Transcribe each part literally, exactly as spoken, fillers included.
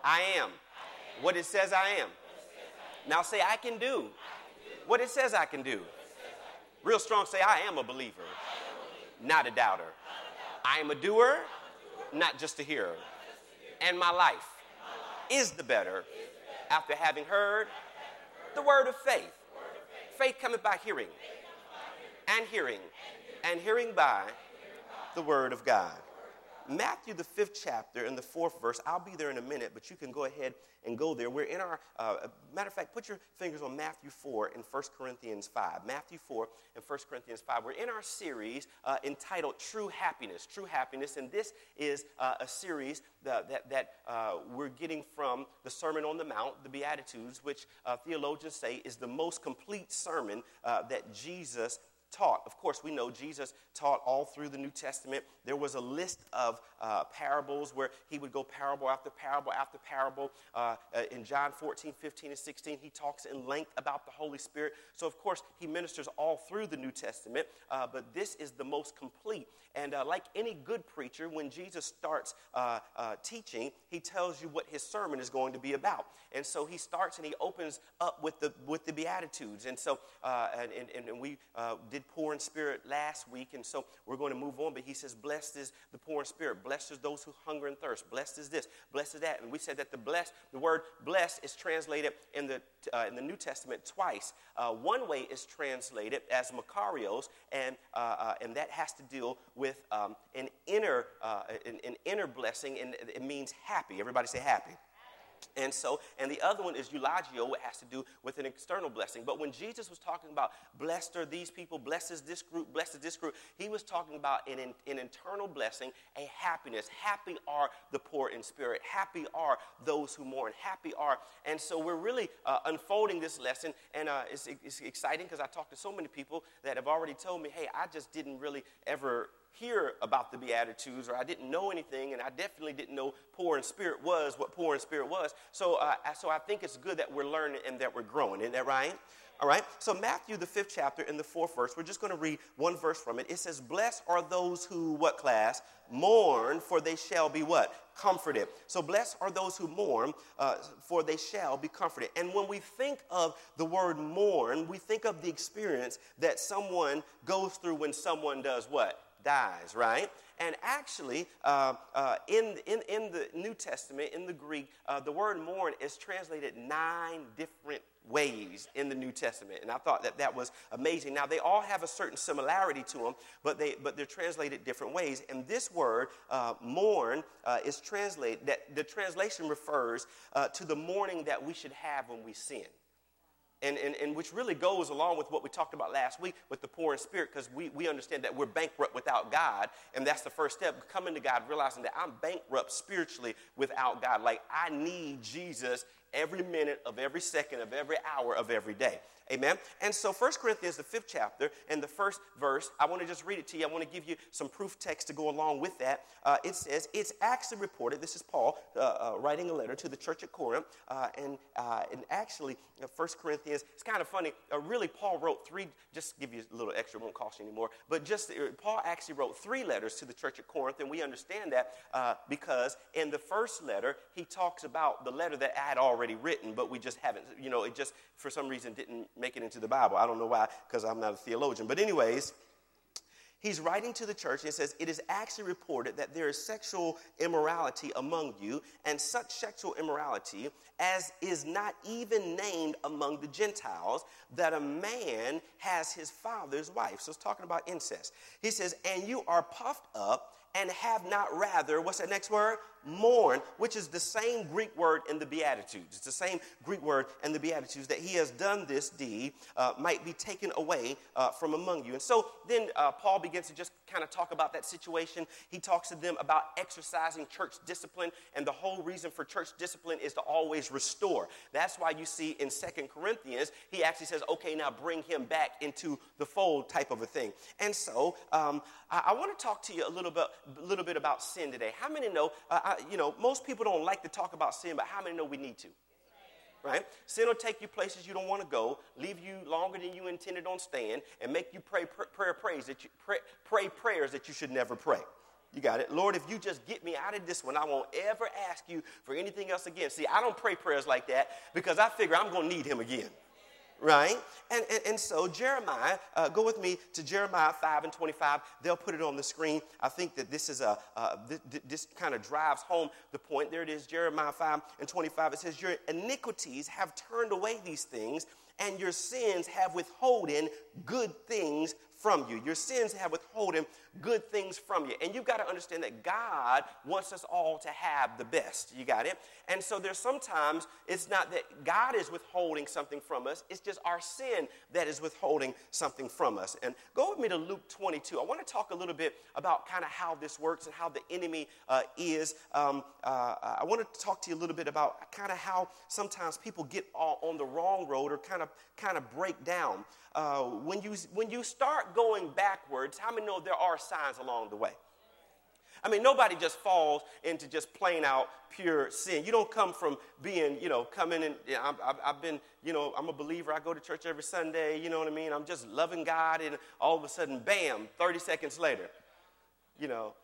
I am what it says I am. Now say, I can do what it says I can do. Real strong, say, I am a believer, not a doubter. I am a doer, not just a hearer. And my life is the better after having heard the word of faith. Faith cometh by hearing, and hearing, and hearing by the word of God. Matthew, the fifth chapter, and the fourth verse. I'll be there in a minute, but you can go ahead and go there. We're in our, uh, matter of fact, put your fingers on Matthew four and First Corinthians five. Matthew four and First Corinthians five. We're in our series uh, entitled True Happiness. True Happiness, and this is uh, a series that, that, that uh, we're getting from the Sermon on the Mount, the Beatitudes, which uh, theologians say is the most complete sermon uh, that Jesus taught. Of course, we know Jesus taught all through the New Testament. There was a list of uh, parables where he would go parable after parable after parable. Uh, uh, in John fourteen, fifteen, and sixteen, he talks in length about the Holy Spirit. So, of course, he ministers all through the New Testament, uh, but this is the most complete. And uh, like any good preacher, when Jesus starts uh, uh, teaching, he tells you what his sermon is going to be about. And so he starts and he opens up with the with the Beatitudes. And so uh, and, and, and we uh, did poor in spirit last week, and so we're going to move on. But he says, blessed is the poor in spirit. Blessed is those who hunger and thirst. Blessed is this. Blessed is that. And we said that the blessed, the word blessed is translated in the uh, in the New Testament twice. Uh, one way is translated as makarios, and uh, uh, and that has to deal with um, an inner uh, an, an inner blessing, and it means happy. Everybody say happy. And so, and the other one is eulogio, what has to do with an external blessing. But when Jesus was talking about blessed are these people, blessed is this group, blessed is this group, he was talking about an, an internal blessing, a happiness. Happy are the poor in spirit. Happy are those who mourn. Happy are. And so we're really uh, unfolding this lesson, and uh, it's, it's exciting because I talked to so many people that have already told me, hey, I just didn't really ever hear about the Beatitudes, or I didn't know anything, and I definitely didn't know poor in spirit was what poor in spirit was. So, uh, so I think it's good that we're learning and that we're growing. Isn't that right? All right. So Matthew, the fifth chapter, in the fourth verse, we're just going to read one verse from it. It says, blessed are those who, what class? Mourn, for they shall be what? Comforted. So blessed are those who mourn, uh, for they shall be comforted. And when we think of the word mourn, we think of the experience that someone goes through when someone does what? Dies, right? And actually, uh, uh, in, in, in the New Testament, in the Greek, uh, the word mourn is translated nine different ways in the New Testament. And I thought that that was amazing. Now, they all have a certain similarity to them, but, they, but they're translated different ways. And this word, uh, mourn, uh, is translated, that the translation refers uh, to the mourning that we should have when we sin. And, and, and which really goes along with what we talked about last week with the poor in spirit, because we, we understand that we're bankrupt without God, and that's the first step, coming to God, realizing that I'm bankrupt spiritually without God. Like, I need Jesus every minute of every second of every hour of every day. Amen. And so First Corinthians, the fifth chapter, and the first verse, I want to just read it to you. I want to give you some proof text to go along with that. Uh, it says, it's actually reported, this is Paul uh, uh, writing a letter to the church at Corinth, uh, and, uh, and actually, uh, First Corinthians, it's kind of funny, uh, really Paul wrote three, just to give you a little extra, won't cost you anymore, but just, uh, Paul actually wrote three letters to the church at Corinth, and we understand that uh, because in the first letter, he talks about the letter that I had already written, but we just haven't, you know, it just, for some reason, didn't make it into the Bible. I don't know why, because I'm not a theologian. But anyways, he's writing to the church, and it says, it is actually reported that there is sexual immorality among you, and such sexual immorality as is not even named among the Gentiles, that a man has his father's wife. So it's talking about incest. He says, and you are puffed up and have not rather, what's that next word? Mourn, which is the same Greek word in the Beatitudes. It's the same Greek word in the Beatitudes, that he has done this deed, uh, might be taken away uh, from among you. And so then uh, Paul begins to just kind of talk about that situation. He talks to them about exercising church discipline, and the whole reason for church discipline is to always restore. That's why you see in Second Corinthians, he actually says, okay, now bring him back into the fold type of a thing. And so um, I, I want to talk to you a little bit, a little bit about sin today. How many know, uh, I, you know, most people don't like to talk about sin, but how many know we need to? Right? Sin will take you places you don't want to go, leave you longer than you intended on staying, and make you pray pr- prayer praise that you pray, pray prayers that you should never pray. You got it. Lord, if you just get me out of this one, I won't ever ask you for anything else again. See, I don't pray prayers like that because I figure I'm going to need him again. Right? And, and, and so Jeremiah, uh, go with me to Jeremiah five and twenty-five. They'll put it on the screen. I think that this is a, uh, th- th- this kind of drives home the point. There it is, Jeremiah five and twenty-five. It says, your iniquities have turned away these things, and your sins have withholden good things from you. Your sins have withholden good things from you. And you've got to understand that God wants us all to have the best. You got it? And so there's sometimes it's not that God is withholding something from us. It's just our sin that is withholding something from us. And go with me to Luke twenty-two. I want to talk a little bit about kind of how this works and how the enemy uh, is. Um, uh, I want to talk to you a little bit about kind of how sometimes people get all on the wrong road or kind of kind of break down. Uh, when you when you start going backwards, how many know there are signs along the way? I mean, nobody just falls into just plain out pure sin. You don't come from being, you know, coming and you know, I've, I've, I've been, you know, I'm a believer. I go to church every Sunday. You know what I mean? I'm just loving God, and all of a sudden, bam, thirty seconds later, you know.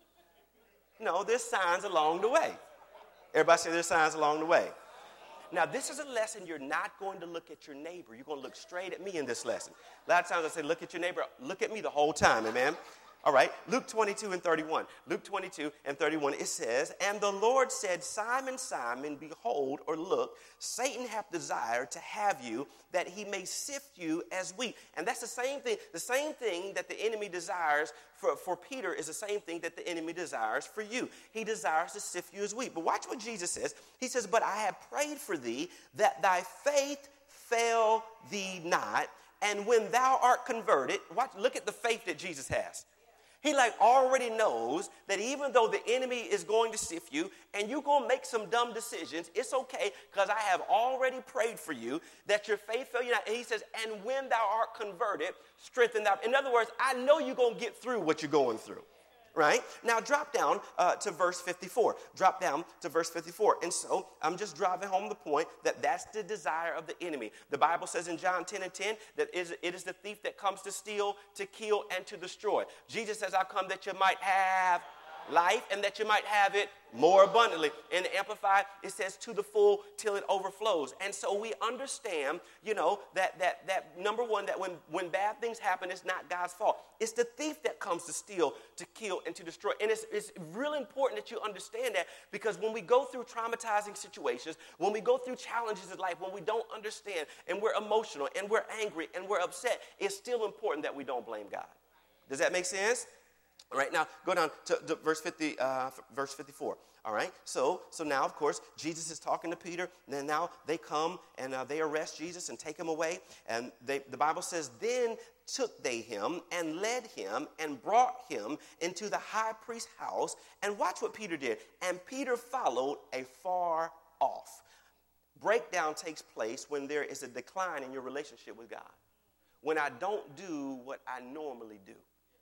No, there's signs along the way. Everybody say there's signs along the way. Now, this is a lesson you're not going to look at your neighbor. You're going to look straight at me in this lesson. A lot of times I say, look at your neighbor. Look at me the whole time, amen? All right, Luke twenty-two and thirty-one. Luke twenty-two and thirty-one, it says, and the Lord said, Simon, Simon, behold, or look, Satan hath desired to have you, that he may sift you as wheat. And that's the same thing. The same thing that the enemy desires for, for Peter is the same thing that the enemy desires for you. He desires to sift you as wheat. But watch what Jesus says. He says, but I have prayed for thee, that thy faith fail thee not. And when thou art converted, watch, look at the faith that Jesus has. He like already knows that even though the enemy is going to sift you and you're going to make some dumb decisions, it's okay because I have already prayed for you that your faith fail you not. And he says, and when thou art converted, strengthen thou. In other words, I know you're going to get through what you're going through. Right? Now drop down uh, to verse fifty-four. Drop down to verse fifty-four. And so I'm just driving home the point that that's the desire of the enemy. The Bible says in John ten and ten that it is the thief that comes to steal, to kill, and to destroy. Jesus says, I come that you might have life and that you might have it more abundantly. In the Amplified, it says to the full till it overflows. And so we understand, you know, that that that number one, that when, when bad things happen, it's not God's fault. It's the thief that comes to steal, to kill, and to destroy. And it's, it's really important that you understand that, because when we go through traumatizing situations, when we go through challenges in life, when we don't understand and we're emotional and we're angry and we're upset, it's still important that we don't blame God. Does that make sense? All right, now go down to, to verse fifty, uh, verse fifty-four. All right, so so now, of course, Jesus is talking to Peter. And then now they come and uh, they arrest Jesus and take him away. And they, the Bible says, then took they him and led him and brought him into the high priest's house. And watch what Peter did. And Peter followed afar off. Breakdown takes place when there is a decline in your relationship with God. When I don't do what I normally do.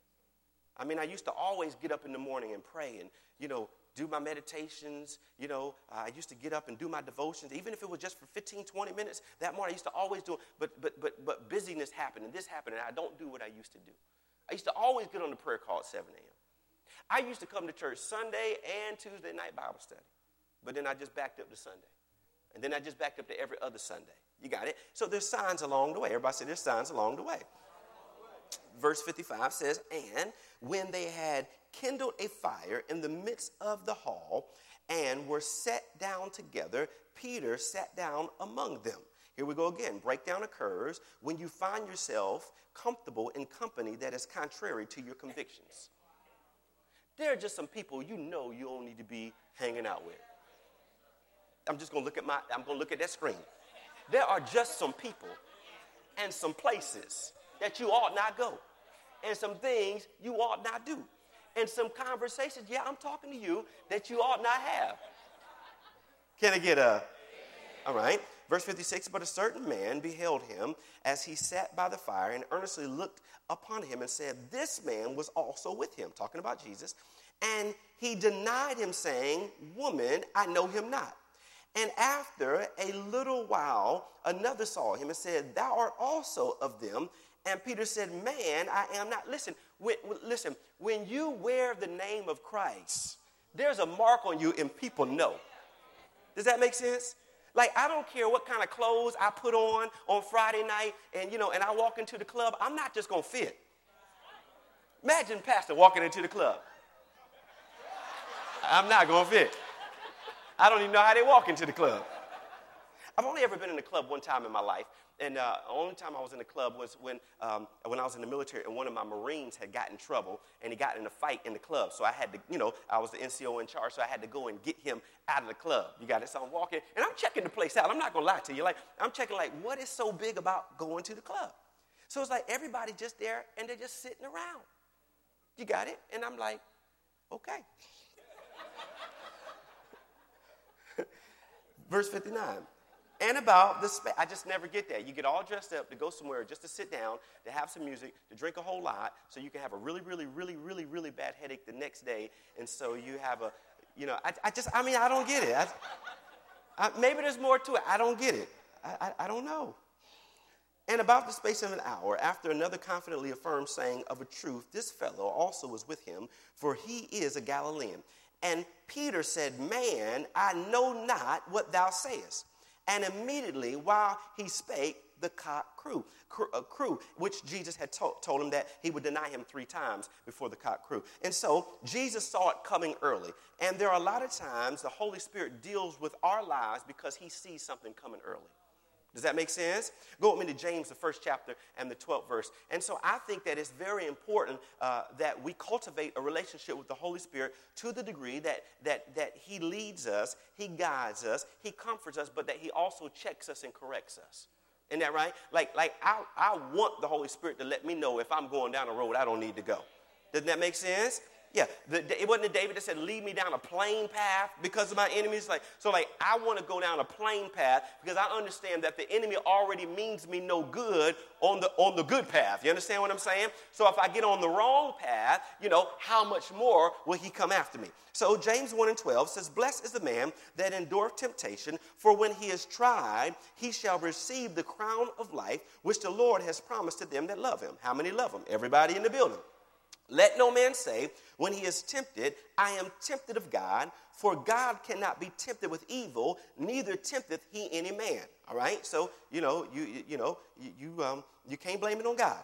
I mean, I used to always get up in the morning and pray and, you know, do my meditations. You know, uh, I used to get up and do my devotions, even if it was just for fifteen, twenty minutes that morning. I used to always do it, but, but, but, but busyness happened and this happened, and I don't do what I used to do. I used to always get on the prayer call at seven a.m. I used to come to church Sunday and Tuesday night Bible study, but then I just backed up to Sunday. And then I just backed up to every other Sunday. You got it? So there's signs along the way. Everybody say there's signs along the way. Verse fifty-five says, and when they had kindled a fire in the midst of the hall and were set down together, Peter sat down among them. Here we go again. Breakdown occurs when you find yourself comfortable in company that is contrary to your convictions. There are just some people you know you don't need to be hanging out with. I'm just going to look at my, I'm going to look at that screen. There are just some people and some places that you ought not go. And some things you ought not do. And some conversations, yeah, I'm talking to you, that you ought not have. Can I get a, all right. Verse fifty-six, but a certain man beheld him as he sat by the fire and earnestly looked upon him and said, this man was also with him, talking about Jesus. And he denied him, saying, woman, I know him not. And after a little while, another saw him and said, thou art also of them. And Peter said, man, I am not. Listen, when, listen, when you wear the name of Christ, there's a mark on you and people know. Does that make sense? Like, I don't care what kind of clothes I put on on Friday night and, you know, and I walk into the club, I'm not just going to fit. Imagine pastor walking into the club. I'm not going to fit. I don't even know how they walk into the club. I've only ever been in the club one time in my life. And uh, the only time I was in the club was when um, when I was in the military and one of my Marines had gotten in trouble and he got in a fight in the club. So I had to, you know, I was the N C O in charge, so I had to go and get him out of the club. You got it? So I'm walking, and I'm checking the place out. I'm not going to lie to you. Like, I'm checking, like, what is so big about going to the club? So it's like everybody just there, and they're just sitting around. You got it? And I'm like, okay. Verse fifty-nine. And about the space. I just never get that. You get all dressed up to go somewhere just to sit down, to have some music, to drink a whole lot, so you can have a really, really, really, really, really bad headache the next day. And so you have a, you know, I, I just, I mean, I don't get it. I, I, maybe there's more to it. I don't get it. I, I, I don't know. And about the space of an hour, after another confidently affirmed, saying, of a truth, this fellow also was with him, for he is a Galilean. And Peter said, man, I know not what thou sayest. And immediately, while he spake, the cock crew, crew, uh, crew which Jesus had to- told him that he would deny him three times before the cock crew. And so Jesus saw it coming early. And there are a lot of times the Holy Spirit deals with our lives because he sees something coming early. Does that make sense? Go with me to James, the first chapter and the twelfth verse. And so I think that it's very important uh, that we cultivate a relationship with the Holy Spirit to the degree that, that, that he leads us, he guides us, he comforts us, but that he also checks us and corrects us. Isn't that right? Like, like I, I want the Holy Spirit to let me know if I'm going down a road I don't need to go. Doesn't that make sense? Yeah, the, it wasn't David that said, lead me down a plain path because of my enemies. Like, so like, I want to go down a plain path because I understand that the enemy already means me no good on the, on the good path. You understand what I'm saying? So if I get on the wrong path, you know, how much more will he come after me? So James one and twelve says, blessed is the man that endureth temptation, for when he is tried, he shall receive the crown of life, which the Lord has promised to them that love him. How many love him? Everybody in the building. Let no man say, when he is tempted, I am tempted of God, for God cannot be tempted with evil, neither tempteth he any man. All right? So, you know, you you, you know, you, you, um, you can't blame it on God.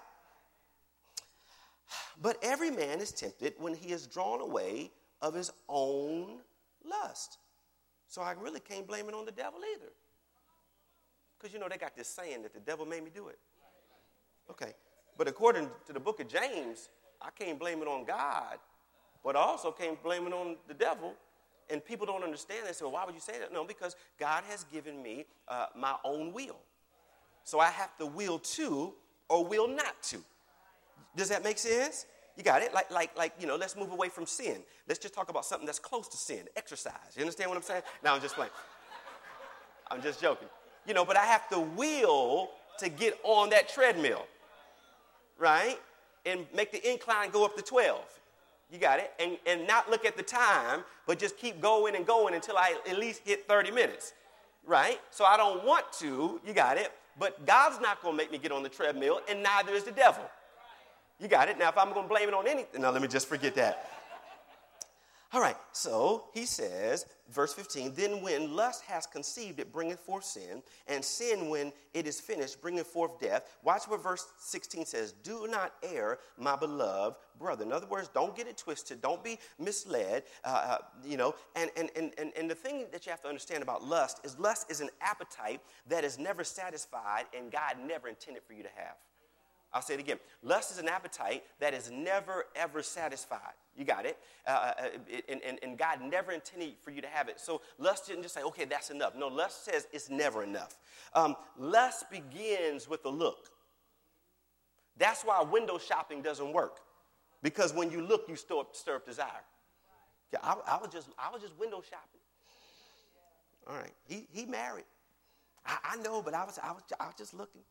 But every man is tempted when he is drawn away of his own lust. So I really can't blame it on the devil either. Because, you know, they got this saying that the devil made me do it. Okay. But according to the book of James, I can't blame it on God, but I also can't blame it on the devil. And people don't understand that. So why would you say that? No, because God has given me uh, my own will. So I have to will to or will not to. Does that make sense? You got it? Like, like, like, you know, let's move away from sin. Let's just talk about something that's close to sin. Exercise. You understand what I'm saying? No, I'm just playing. I'm just joking. You know, but I have to will to get on that treadmill. Right? And make the incline go up to twelve. You got it? And, and not look at the time, but just keep going and going until I at least hit thirty minutes. Right? So I don't want to, you got it? But God's not going to make me get on the treadmill, and neither is the devil. You got it? Now, if I'm going to blame it on anything, now let me just forget that. All right, so he says, verse fifteen, then when lust has conceived, it bringeth forth sin, and sin, when it is finished, bringeth forth death. Watch what verse sixteen says, do not err, my beloved brother. In other words, don't get it twisted, don't be misled, uh, you know, and, and, and, and, and the thing that you have to understand about lust is lust is an appetite that is never satisfied and God never intended for you to have. I'll say it again. Lust is an appetite that is never, ever satisfied. You got it? Uh, and, and, and God never intended for you to have it. So lust didn't just say, okay, that's enough. No, lust says it's never enough. Um, lust begins with a look. That's why window shopping doesn't work. Because when you look, you stir up, stir up desire. Yeah, I, I, was just, I was just window shopping. All right. He, he married. I, I know, but I was, I, was, I was just looking.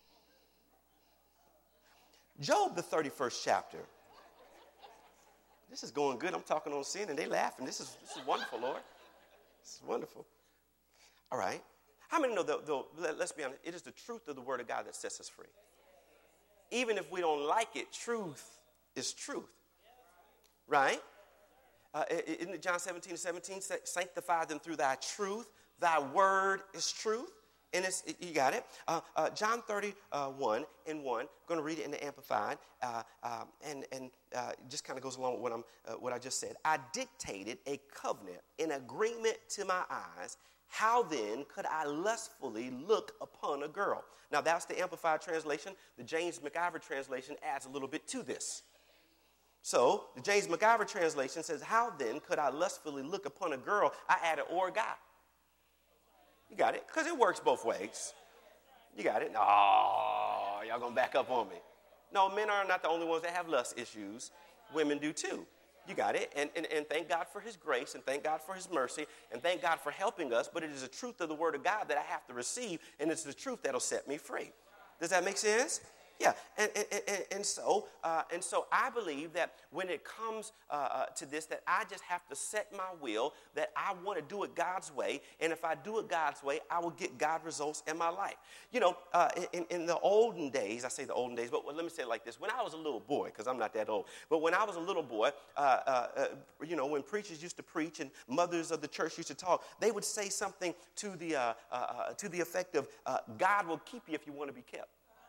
Job, the thirty-first chapter. This is going good. I'm talking on sin, and they laughing. This is, this is wonderful, Lord. This is wonderful. All right. How many know, though, though, let's be honest, it is the truth of the word of God that sets us free. even if we don't like it, truth is truth. Right? Uh, isn't it John seventeen, seventeen, sanctify them through thy truth. Thy word is truth. And it's, you got it. Uh, uh, John thirty-one and one. I'm going to read it in the Amplified. Uh, uh, and and uh, just kind of goes along with what, I'm, uh, what I just said. I dictated a covenant in agreement to my eyes. How then could I lustfully look upon a girl? Now, that's the Amplified translation. The James McIver translation adds a little bit to this. So, the James McIver translation says, how then could I lustfully look upon a girl? I added or guy. You got it? Because it works both ways. You got it? Oh, y'all going to back up on me. No, men are not the only ones that have lust issues. Women do too. You got it? And, and, and thank God for his grace, and thank God for his mercy, and thank God for helping us. But it is the truth of the word of God that I have to receive, and it's the truth that will set me free. Does that make sense? Yeah, and, and, and, and so uh, and so I believe that when it comes uh, uh, to this, that I just have to set my will, that I want to do it God's way, and if I do it God's way, I will get God results in my life. You know, uh, in, in the olden days, I say the olden days, but let me say it like this. When I was a little boy, because I'm not that old, but when I was a little boy, uh, uh, uh, you know, when preachers used to preach and mothers of the church used to talk, they would say something to the, uh, uh, to the effect of, uh, God will keep you if you want to be kept.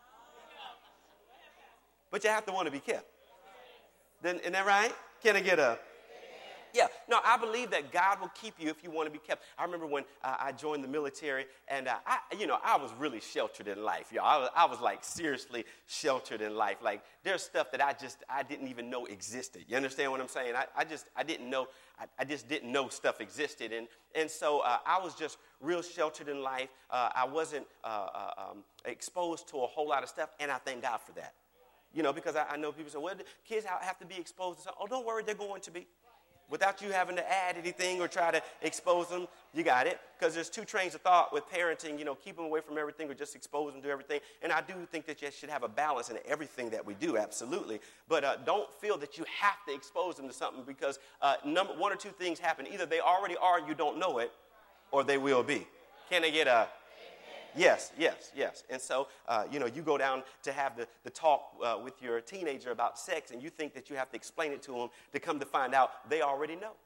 But you have to want to be kept. Then, isn't that right? Can I get a? Yeah. No, I believe that God will keep you if you want to be kept. I remember when uh, I joined the military, and uh, I, you know, I was really sheltered in life. Y'all, I was, I was like seriously sheltered in life. Like there's stuff that I just I didn't even know existed. You understand what I'm saying? I, I just I didn't know. I, I just didn't know stuff existed, and and so uh, I was just real sheltered in life. Uh, I wasn't uh, uh, um, exposed to a whole lot of stuff, and I thank God for that. You know, because I, I know people say, well, kids have to be exposed to something. Oh, don't worry, they're going to be. Without you having to add anything or try to expose them, you got it. Because there's two trains of thought with parenting, you know, keep them away from everything or just expose them to everything. And I do think that you should have a balance in everything that we do, absolutely. But uh, don't feel that you have to expose them to something because uh, number one or two things happen. Either they already are and you don't know it, or they will be. Can I get a... Yes, yes, yes. And so, uh, you know, you go down to have the, the talk uh, with your teenager about sex, and you think that you have to explain it to them to come to find out they already know.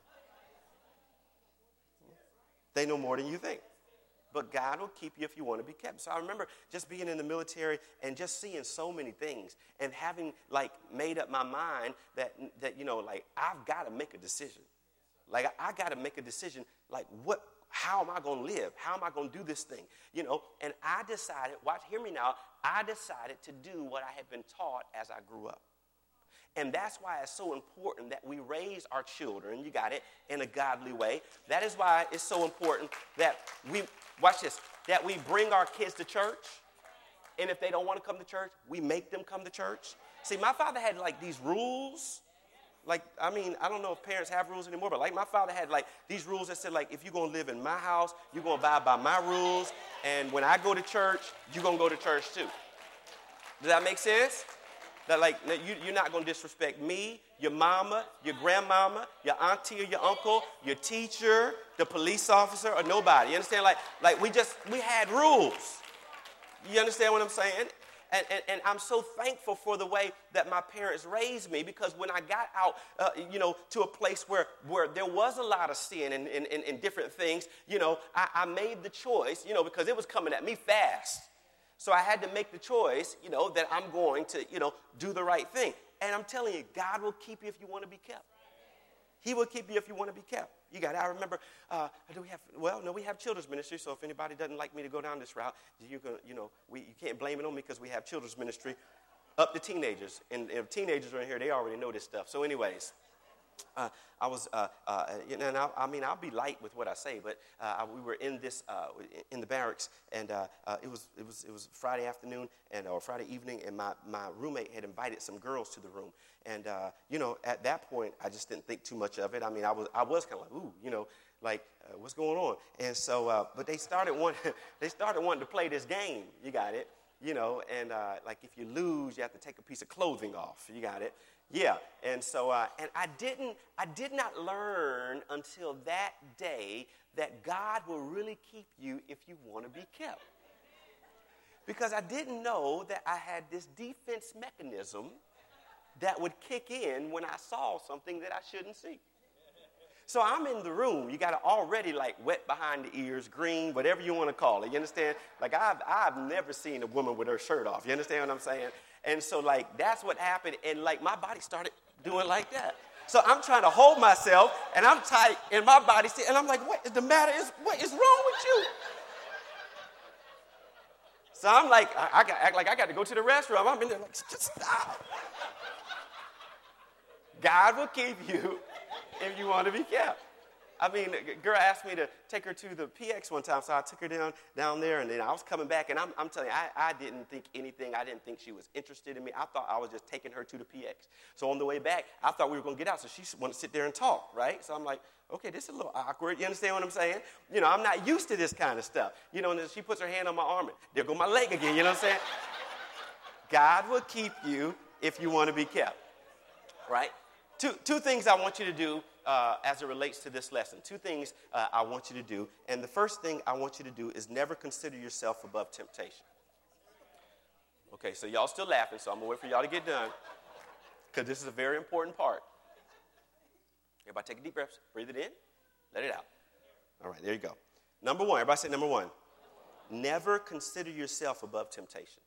They know more than you think. But God will keep you if you want to be kept. So I remember just being in the military and just seeing so many things and having, like, made up my mind that, that you know, like, I've got to make a decision. Like, I, I got to make a decision, like, what, how am I going to live? How am I going to do this thing? You know, and I decided, watch, hear me now, I decided to do what I had been taught as I grew up. And that's why it's so important that we raise our children, you got it, in a godly way. That is why it's so important that we, watch this, that we bring our kids to church. And if they don't want to come to church, we make them come to church. See, my father had like these rules. Like, I mean, I don't know if parents have rules anymore, but like my father had like these rules that said like, if you're going to live in my house, you're going to abide by my rules. And when I go to church, you're going to go to church too. Does that make sense? That like you, you're not going to disrespect me, your mama, your grandmama, your auntie or your uncle, your teacher, the police officer, or nobody. You understand? Like, like we just, we had rules. You understand what I'm saying? And, and, and I'm so thankful for the way that my parents raised me, because when I got out, uh, you know, to a place where, where there was a lot of sin and, and, and, and different things, you know, I, I made the choice, you know, because it was coming at me fast. So I had to make the choice, you know, that I'm going to, you know, do the right thing. And I'm telling you, God will keep you if you want to be kept. He will keep you if you want to be kept. You got it. I remember, uh, do we have, well, no, we have children's ministry. So if anybody doesn't like me to go down this route, you can, you know, we, you can't blame it on me because we have children's ministry up to teenagers. And if teenagers are in here, they already know this stuff. So anyways, uh, I was, uh, uh, you know, and I, I mean, I'll be light with what I say, but uh, we were in this, uh, in the barracks, and uh, uh, it was, it was, it was Friday afternoon and or Friday evening, and my, my roommate had invited some girls to the room, and uh, you know, at that point, I just didn't think too much of it. I mean, I was, I was kind of like, ooh, you know, like uh, what's going on? And so, uh, but they started wanting, they started wanting to play this game. You got it, you know, and uh, like if you lose, you have to take a piece of clothing off. You got it. Yeah, and so, uh, and I didn't, I did not learn until that day that God will really keep you if you want to be kept. Because I didn't know that I had this defense mechanism that would kick in when I saw something that I shouldn't see. So I'm in the room. You got to already like wet behind the ears, green, whatever you want to call it. You understand? Like I've, I've never seen a woman with her shirt off. You understand what I'm saying? And so like that's what happened. And like my body started doing like that. So I'm trying to hold myself and I'm tight and my body, and I'm like, what is the matter? Is, what is wrong with you? So I'm like, I, I got act like I got to go to the restroom. I'm in there like, just stop. God will keep you if you want to be kept. I mean, a girl asked me to take her to the P X one time, so I took her down down there, and then I was coming back, and I'm, I'm telling you, I, I didn't think anything. I didn't think she was interested in me. I thought I was just taking her to the P X. So on the way back, I thought we were going to get out, so she wanted to sit there and talk, right? So I'm like, okay, this is a little awkward. You understand what I'm saying? You know, I'm not used to this kind of stuff. You know, and then she puts her hand on my arm, and there go my leg again, you know what I'm saying? God will keep you if you want to be kept, right? Two, two things I want you to do uh, as it relates to this lesson. Two things uh, I want you to do. And the first thing I want you to do is never consider yourself above temptation. Okay, so y'all still laughing, so I'm going to wait for y'all to get done because this is a very important part. Everybody take a deep breath. Breathe it in. Let it out. All right, there you go. Number one. Everybody say number one. Never consider yourself above temptation.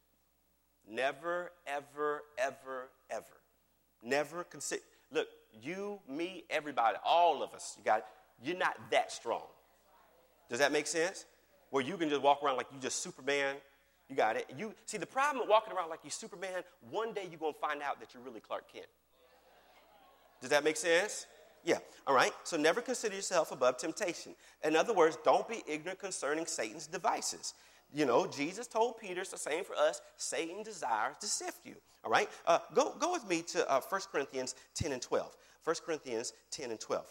Never, ever, ever, ever. Never consider. Look, you, me, everybody, all of us, you got it. You're not that strong. Does that make sense? Where you can just walk around like you just Superman. You got it. You see, the problem with walking around like you Superman, one day you're going to find out that you're really Clark Kent. Does that make sense? Yeah. All right. So never consider yourself above temptation. In other words, don't be ignorant concerning Satan's devices. You know, Jesus told Peter, it's the same for us, Satan desires to sift you. All right? Uh, go, go with me to uh, First Corinthians ten and twelve. First Corinthians ten and twelve.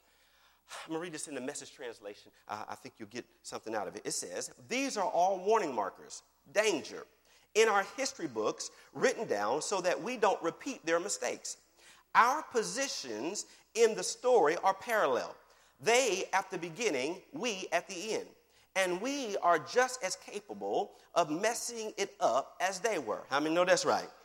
I'm going to read this in the Message translation. Uh, I think you'll get something out of it. It says, these are all warning markers, danger, in our history books written down so that we don't repeat their mistakes. Our positions in the story are parallel. They at the beginning, we at the end. And we are just as capable of messing it up as they were. How many know that's right?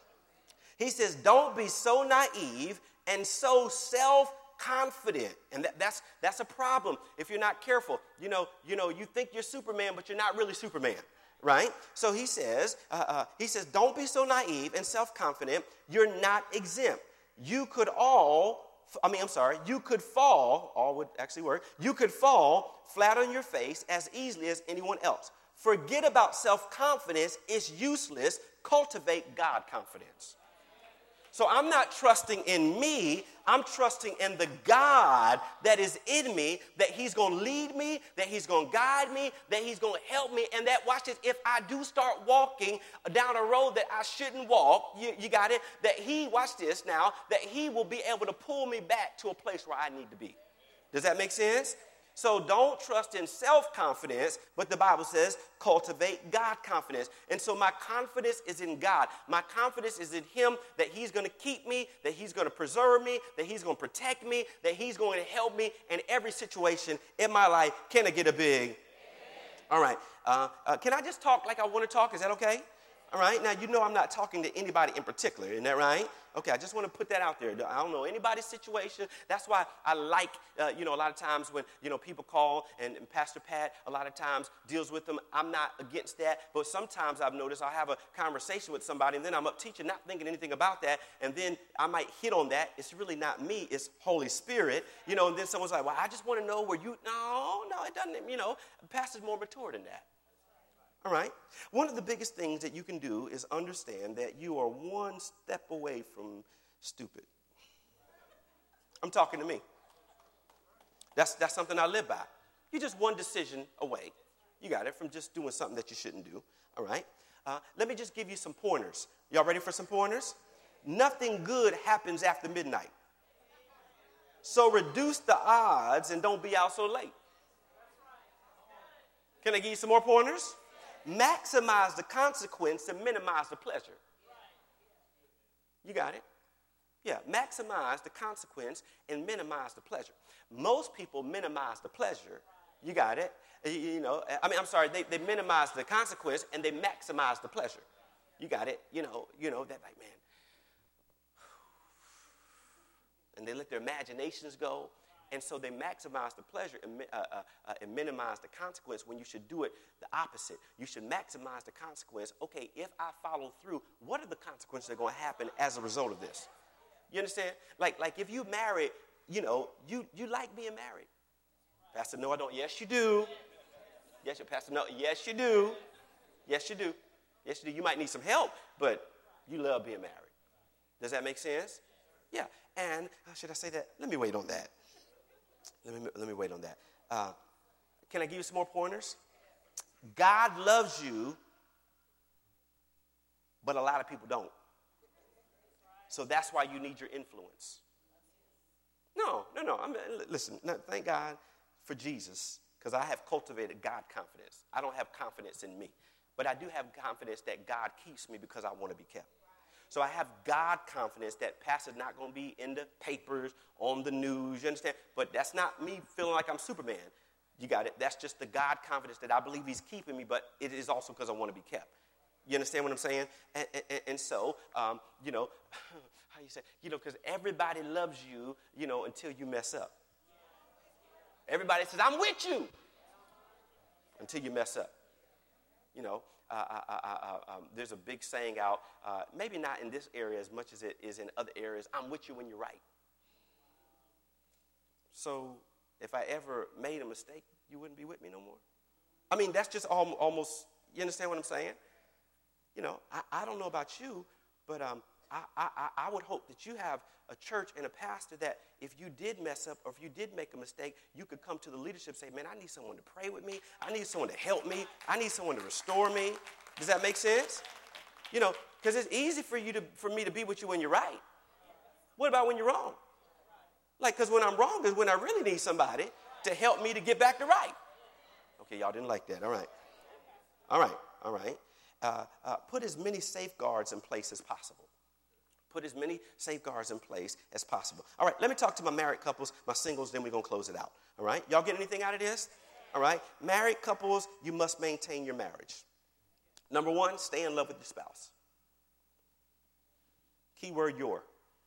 He says, don't be so naive and so self-confident. And that, that's, that's a problem if you're not careful. You know, you know, you think you're Superman, but you're not really Superman, right? So he says, uh, uh, he says, don't be so naive and self-confident. You're not exempt. You could all I mean, I'm sorry, you could fall, all would actually work, you could fall flat on your face as easily as anyone else. Forget about self-confidence. It's useless. Cultivate God confidence. So I'm not trusting in me. I'm trusting in the God that is in me, that he's going to lead me, that he's going to guide me, that he's going to help me, and that, watch this, if I do start walking down a road that I shouldn't walk, you, you got it, that he, watch this now, that he will be able to pull me back to a place where I need to be. Does that make sense? So don't trust in self-confidence, but the Bible says cultivate God confidence. And so my confidence is in God. My confidence is in him, that he's going to keep me, that he's going to preserve me, that he's going to protect me, that he's going to help me in every situation in my life. Can I get a big? Amen. All right. Uh, uh, can I just talk like I want to talk? Is that okay? All right. Now, you know I'm not talking to anybody in particular. Isn't that right? Okay, I just want to put that out there. I don't know anybody's situation. That's why I like, uh, you know, a lot of times when, you know, people call and, and Pastor Pat a lot of times deals with them. I'm not against that. But sometimes I've noticed I'll have a conversation with somebody and then I'm up teaching, not thinking anything about that. And then I might hit on that. It's really not me. It's Holy Spirit. You know, and then someone's like, well, I just want to know where you, no, no, it doesn't, you know, Pastor's more mature than that. All right. One of the biggest things that you can do is understand that you are one step away from stupid. I'm talking to me. That's, that's something I live by. You're just one decision away. You got it, from just doing something that you shouldn't do. All right. Uh, let me just give you some pointers. Y'all ready for some pointers? Nothing good happens after midnight. So reduce the odds and don't be out so late. Can I give you some more pointers? Maximize the consequence and minimize the pleasure. You got it? Yeah, maximize the consequence and minimize the pleasure. Most people minimize the pleasure You got it. You, you know, I mean, I'm sorry, they, they minimize the consequence and they maximize the pleasure. You got it. You know, you know, that like, man. And they let their imaginations go. And so they maximize the pleasure and, uh, uh, uh, and minimize the consequence when you should do it the opposite. You should maximize the consequence. Okay, if I follow through, what are the consequences that are going to happen as a result of this? You understand? Like, like if you marry, you know, you, you like being married. Pastor, no, I don't. Yes, you do. Yes, your pastor, no. Yes, you do. Yes, you do. Yes, you do. You might need some help, but you love being married. Does that make sense? Yeah. And how should I say that? Let me wait on that. Let me, let me wait on that. Uh, can I give you some more pointers? God loves you, but a lot of people don't. So that's why you need your influence. No, no, no. I mean, listen, no, thank God for Jesus, because I have cultivated God confidence. I don't have confidence in me, but I do have confidence that God keeps me because I want to be kept. So I have God confidence that pastor's not going to be in the papers, on the news, you understand? But that's not me feeling like I'm Superman. You got it? That's just the God confidence that I believe he's keeping me, but it is also because I want to be kept. You understand what I'm saying? And, and, and so, um, you know, how you say, you know, because everybody loves you, you know, until you mess up. Everybody says, I'm with you, until you mess up. You know, uh, uh, uh, uh, um, there's a big saying out, uh, maybe not in this area as much as it is in other areas, I'm with you when you're right. So if I ever made a mistake, you wouldn't be with me no more. I mean, that's just al- almost, you understand what I'm saying? You know, I, I don't know about you, but um, I, I, I would hope that you have a church and a pastor that if you did mess up or if you did make a mistake, you could come to the leadership and say, man, I need someone to pray with me. I need someone to help me. I need someone to restore me. Does that make sense? You know, because it's easy for you to, for me to be with you when you're right. What about when you're wrong? Like, because when I'm wrong is when I really need somebody to help me to get back to right. Okay, y'all didn't like that. All right. All right. All right. Uh, uh, put as many safeguards in place as possible. Put as many safeguards in place as possible. All right, let me talk to my married couples, my singles, then we're going to close it out. All right? Y'all get anything out of this? All right? Married couples, you must maintain your marriage. Number one, stay in love with your spouse. Keyword your.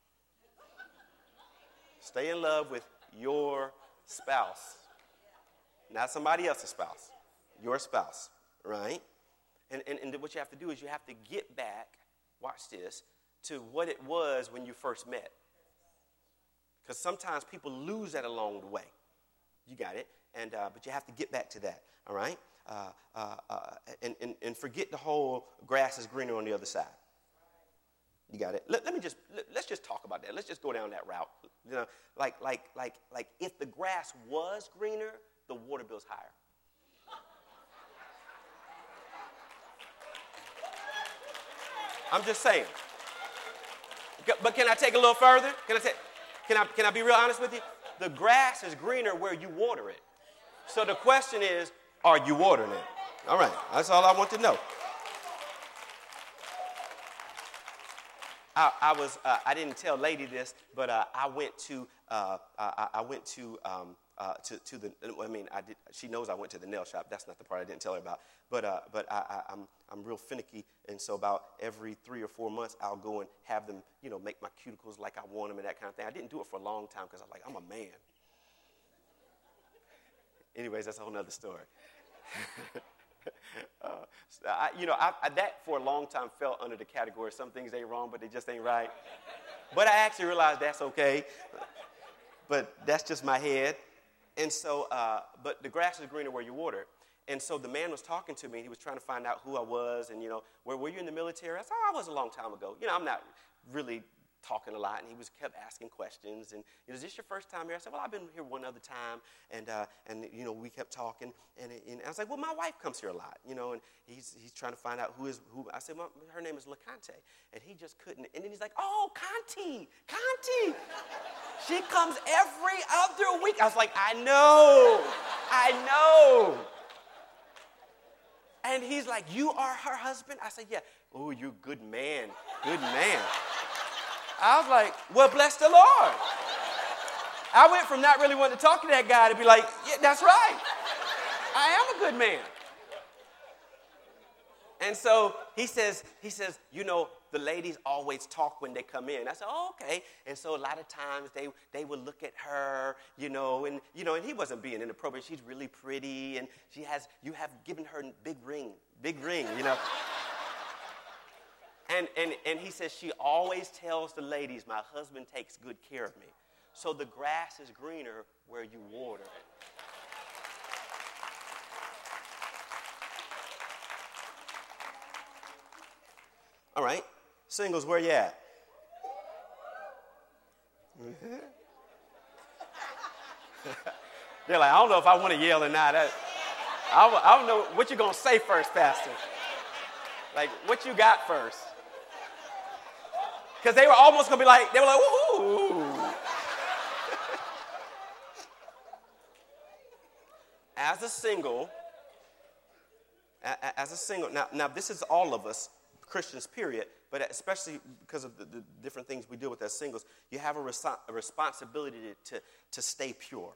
Stay in love with your spouse. Not somebody else's spouse. Your spouse. Right? And, and, and what you have to do is you have to get back, watch this, to what it was when you first met. Because sometimes people lose that along the way. You got it? And uh, but you have to get back to that, all right? Uh, uh, uh, and, and, and forget the whole grass is greener on the other side. You got it? Let, let me just, let, let's just talk about that. Let's just go down that route. You know, like, like, like, like if the grass was greener, the water bill's higher. I'm just saying. But can I take it a little further? Can I take, can I, can I be real honest with you? The grass is greener where you water it. So the question is, are you watering it? All right, that's all I want to know. I, I was, uh, I didn't tell Lady this, but uh, I went to, uh, I, I went to, um, uh, to, to the, I mean, I did. She knows I went to the nail shop. That's not the part I didn't tell her about. But, uh, but I, I, I'm, I'm real finicky, and so about every three or four months, I'll go and have them, you know, make my cuticles like I want them and that kind of thing. I didn't do it for a long time because I'm like, I'm a man. Anyways, that's a whole nother story. uh, I, you know, I, I, that for a long time fell under the category some things ain't wrong, but they just ain't right. But I actually realized that's okay. But that's just my head. And so, uh, but the grass is greener where you water. And so the man was talking to me. He was trying to find out who I was and, you know, where were you in the military? I said, oh, I was a long time ago. You know, I'm not really talking a lot. And he was kept asking questions. And, you know, is this your first time here? I said, well, I've been here one other time. And, uh, and you know, we kept talking. And, and I was like, well, my wife comes here a lot, you know. And he's he's trying to find out who is who. I said, well, her name is LaConte. And he just couldn't. And then he's like, oh, Conti, Conti. She comes every other week. I was like, I know, I know. And he's like, you are her husband? I said, yeah. Oh, you're a good man, good man. I was like, well, bless the Lord. I went from not really wanting to talk to that guy to be like, yeah, that's right. I am a good man. And so he says, he says, you know, the ladies always talk when they come in. I said, oh, okay. And so a lot of times they, they would look at her, you know, and, you know, and he wasn't being inappropriate. She's really pretty, and she has, you have given her big ring, big ring, you know. and, and, and he says, she always tells the ladies, my husband takes good care of me. So the grass is greener where you water it. All right, singles, where you at? They're like, I don't know if I want to yell or not. I, I, I don't know what you're going to say first, Pastor. Like, what you got first? Because they were almost going to be like, they were like, ooh. As a single, as a single, now, now this is all of us, Christians, period, but especially because of the, the different things we deal with as singles, you have a, res- a responsibility to, to, to stay pure.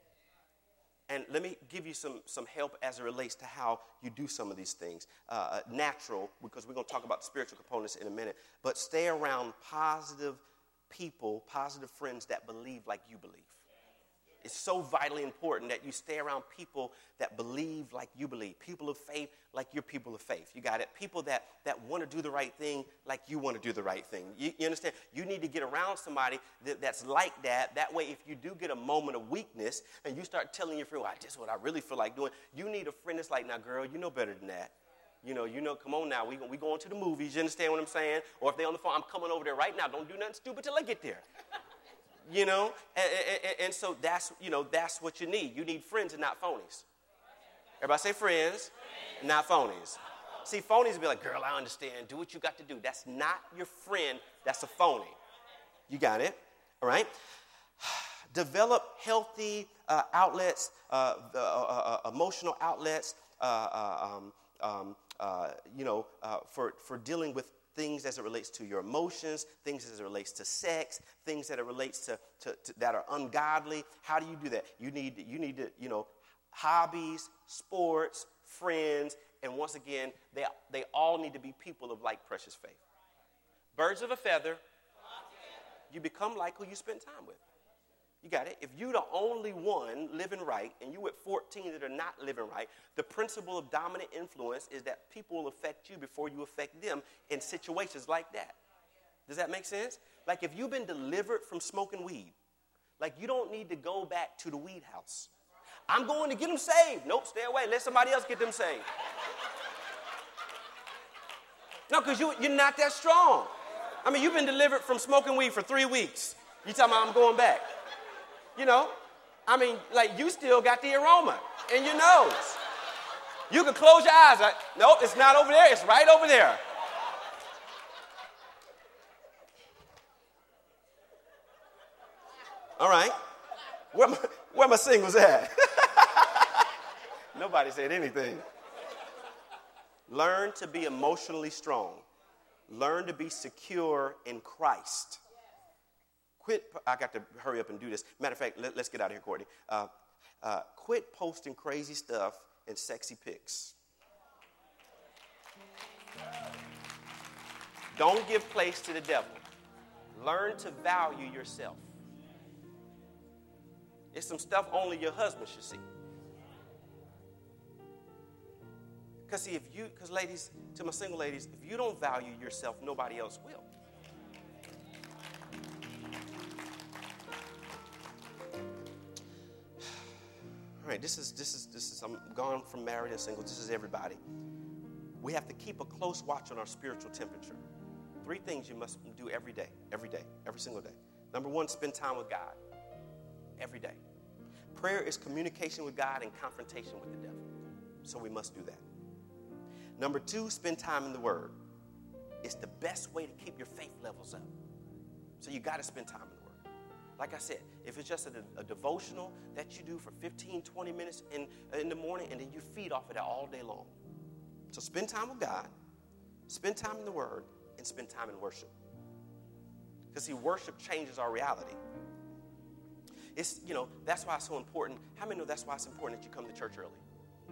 And let me give you some, some help as it relates to how you do some of these things. Uh, natural, because we're going to talk about the spiritual components in a minute, but stay around positive people, positive friends that believe like you believe. It's so vitally important that you stay around people that believe like you believe, people of faith like you're people of faith. You got it? People that, that want to do the right thing like you want to do the right thing. You, you understand? You need to get around somebody that, that's like that. That way, if you do get a moment of weakness and you start telling your friend, well, this is what I really feel like doing, you need a friend that's like, now, girl, you know better than that. You know, you know, come on now, we, we going to the movies, you understand what I'm saying? Or if they're on the phone, I'm coming over there right now. Don't do nothing stupid till I get there. You know, and, and, and so that's, you know, that's what you need. You need friends and not phonies. Everybody say friends, not phonies. See, phonies will be like, girl, I understand. Do what you got to do. That's not your friend. That's a phony. You got it? All right? Develop healthy uh, outlets, uh, uh, uh, uh, emotional outlets, uh, uh, um, um, uh, you know, uh, for, for dealing with things as it relates to your emotions, things as it relates to sex, things that it relates to, to, to that are ungodly. How do you do that? You need, you need to, you know, hobbies, sports, friends, and once again, they, they all need to be people of like precious faith. Birds of a feather, you become like who you spend time with. You got it? If you're the only one living right and you with fourteen that are not living right, the principle of dominant influence is that people will affect you before you affect them in situations like that. Does that make sense? Like if you've been delivered from smoking weed, like you don't need to go back to the weed house. I'm going to get them saved. Nope, stay away. Let somebody else get them saved. No, because you, you're not that strong. I mean, you've been delivered from smoking weed for three weeks. You talking about I'm going back. You know, I mean, like you still got the aroma in your nose. You can close your eyes. Like, nope, it's not over there. It's right over there. All right. Where my, where my singles at? Nobody said anything. Learn to be emotionally strong. Learn to be secure in Christ. Quit, I got to hurry up and do this. Matter of fact, let, let's get out of here, Courtney. Uh, uh, quit posting crazy stuff and sexy pics. Don't give place to the devil. Learn to value yourself. It's some stuff only your husband should see. Because see, if you, because ladies, to my single ladies, if you don't value yourself, nobody else will. All right, this is, this is, this is, I'm gone from married and single. This is everybody. We have to keep a close watch on our spiritual temperature. Three things you must do every day, every day, every single day. Number one, spend time with God every day. Prayer is communication with God and confrontation with the devil. So we must do that. Number two, spend time in the Word. It's the best way to keep your faith levels up. So you got to spend time in the Word. Like I said, if it's just a, a devotional that you do for fifteen, twenty minutes in, in the morning, and then you feed off of that all day long. So spend time with God, spend time in the Word, and spend time in worship. Because see, worship changes our reality. It's, you know, that's why it's so important. How many know that's why it's important that you come to church early?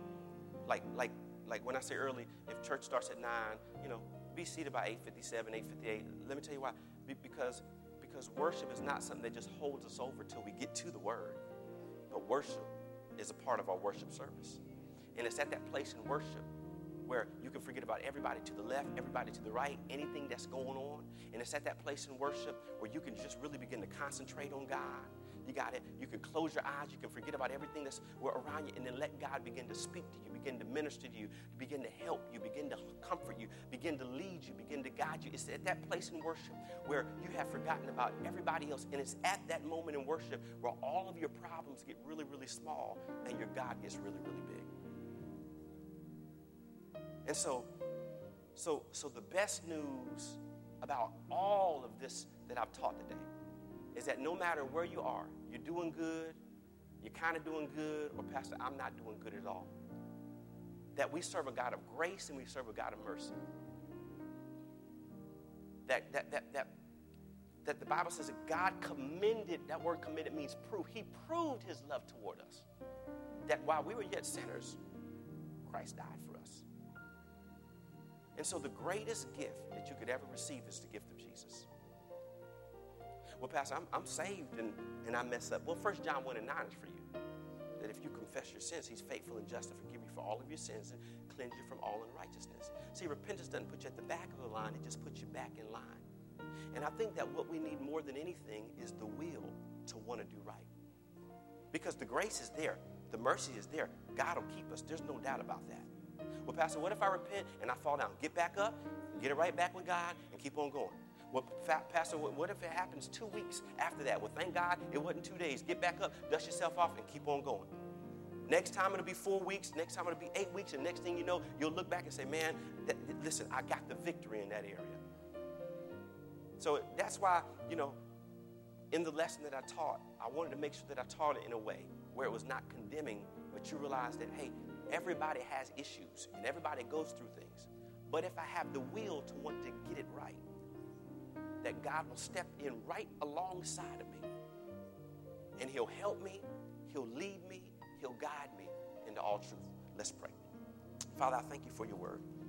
Like, like, like when I say early, if church starts at nine, you know, be seated by eight fifty-seven, eight fifty-eight. Let me tell you why. Be, because, because worship is not something that just holds us over till we get to the word. But worship is a part of our worship service. And it's at that place in worship where you can forget about everybody to the left, everybody to the right, anything that's going on. And it's at that place in worship where you can just really begin to concentrate on God. You got it. You can close your eyes. You can forget about everything that's around you and then let God begin to speak to you, begin to minister to you, begin to help you, begin to comfort you, begin to lead you, begin to guide you. It's at that place in worship where you have forgotten about everybody else. And it's at that moment in worship where all of your problems get really, really small and your God gets really, really big. And so, so, so the best news about all of this that I've taught today is that no matter where you are, you're doing good, you're kind of doing good, or Pastor, I'm not doing good at all. That we serve a God of grace and we serve a God of mercy. That, that, that, that, that the Bible says that God commended, that word commended means prove. He proved his love toward us. That while we were yet sinners, Christ died for us. And so the greatest gift that you could ever receive is the gift of Jesus. Well, Pastor, I'm, I'm saved and, and I mess up. Well, First John one and nine is for you. That if you confess your sins, he's faithful and just to forgive you for all of your sins and cleanse you from all unrighteousness. See, repentance doesn't put you at the back of the line. It just puts you back in line. And I think that what we need more than anything is the will to want to do right. Because the grace is there. The mercy is there. God will keep us. There's no doubt about that. Well, Pastor, what if I repent and I fall down? Get back up, get it right back with God, and keep on going. Well, Pastor, what if it happens two weeks after that? Well, thank God it wasn't two days. Get back up, dust yourself off, and keep on going. Next time it'll be four weeks. Next time it'll be eight weeks. And next thing you know, you'll look back and say, man, that, listen, I got the victory in that area. So that's why, you know, in the lesson that I taught, I wanted to make sure that I taught it in a way where it was not condemning, but you realize that, hey, everybody has issues and everybody goes through things. But if I have the will to want to get it right, that God will step in right alongside of me. And he'll help me, he'll lead me, he'll guide me into all truth. Let's pray. Father, I thank you for your word.